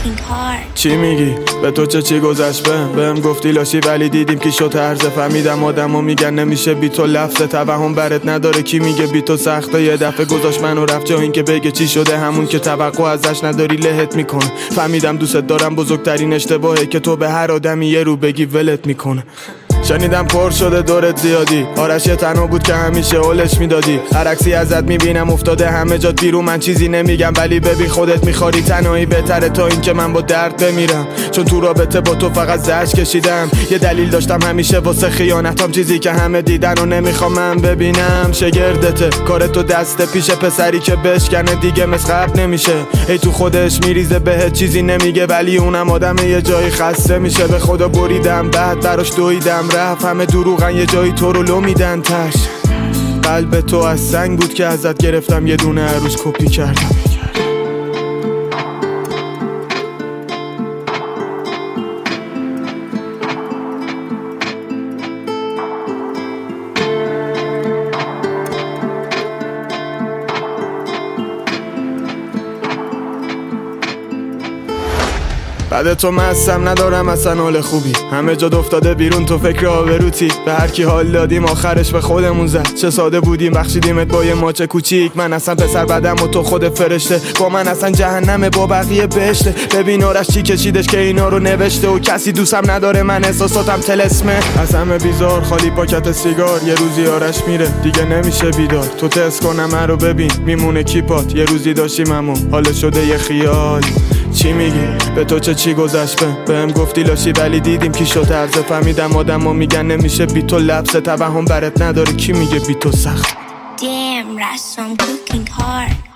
cooking hard. چی میگی؟ به تو چی گذشت بهم گفتی لاشی ولی دیدیم کی شد هرزه. فهمیدم آدمو میگن نمیشه بی تو لفظ توهم برات نداره. کی میگه بی تو سخته؟ یه دفعه گذاشت منو رفت جا این که بگه چی شده همون که توقع ازش نداری لهت میکنه. فهمیدم دوست دارم بزرگترین اشتباهه که تو به هر آدمی یه رو بگی ولت میکنه. شنیدم پر شده دورت زیادی، آرش یه تنها بود که همیشه اولش میدادی. هر عکسی ازت میبینم افتاده همه جا بیرون، من چیزی نمیگم ولی ببین خودت میخواری. تنهایی بهتره تا این که من با درد بمیرم، چون تو رابطه با تو فقط زجر کشیدم. یه دلیل داشتم همیشه واسه خیانتام، چیزی که همه دیدن و نمیخوام من ببینم. شگردته کار تو دست پیش پسری که بشکنه دیگه مثل قبل نمیشه. ای تو خودش میریزه بهت چیزی نمیگه ولی اونم آدم یه جایی خسته میشه. به خدا بریدم بعد براش دویدم رفت، همه دروغن یه جایی تو رو لو میدن تش. قلب تو از سنگ بود که ازت گرفتم یه دونه عروس کپی کردم. بعد تو مستم ندارم اصلا حال خوبی، همه جا افتاده بیرون تو فکر آبروتی. به هر کی حال دادیم آخرش به خودمون زد. چه ساده بودیم بخشیدیمت با یه ماچ کوچیک. من اصلا پسر بدم و تو خود فرشته، با من اصلا جهنمه با بقیه بهشته. ببین آرش چی کشیدش که اینا رو نوشته و کسی دوستم نداره من احساساتم تلسمه. از همه بیزار خالی پاکت سیگار، یه روزی آرش میره دیگه نمیشه بیدار. تو تست کنم من رو ببین میمونه کیپات، یه روزی داشتیم همون حال شده یه خیال. چی میگی؟ به تو چی گذشت بهم گفتی لاشی ولی دیدیم کی شد هرزه. فهمیدم آدمو میگن نمیشه بی تو لفظ توهم برات نداره. کی میگه بی تو سخت؟ Damn, Rash, I'm cooking hard.